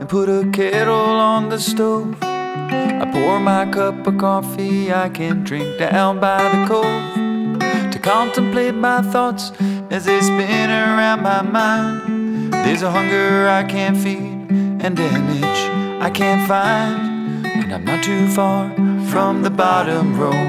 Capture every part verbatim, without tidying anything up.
and put a kettle on the stove. I pour my cup of coffee I can drink down by the cove, to contemplate my thoughts as they spin around my mind. There's a hunger I can't feed and an itch I can't find, and I'm not too far from the bottom row.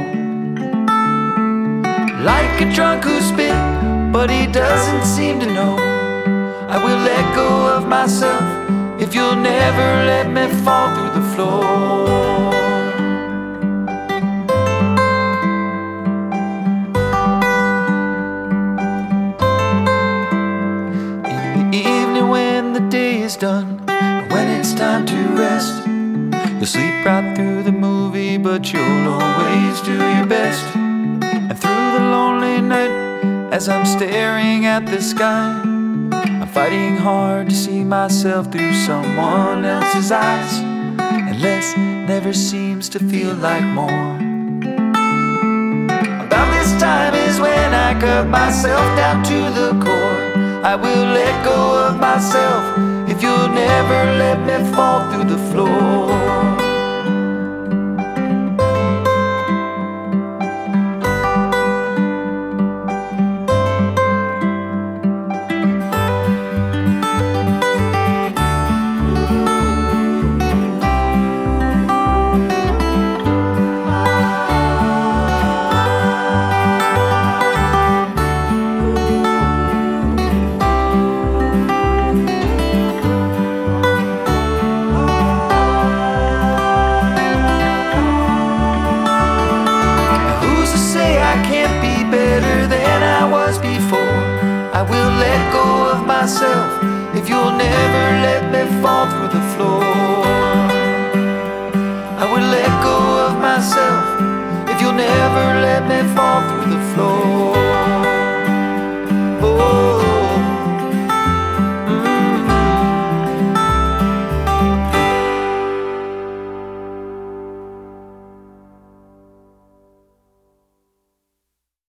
Like a drunk who's spit, but he doesn't seem to know. I will let go of myself if you'll never let me fall through the floor. In the evening when the day is done, when it's time to rest, you'll sleep right through the movie, but you'll always do your best. And through the lonely night, as I'm staring at the sky, I'm fighting hard to see myself through someone else's eyes, and less never seems to feel like more. About this time is when I cut myself down to the core. I will let go of myself if you'll never let me fall through the floor. I will let go of myself if you'll never let me fall through the floor. I will let go of myself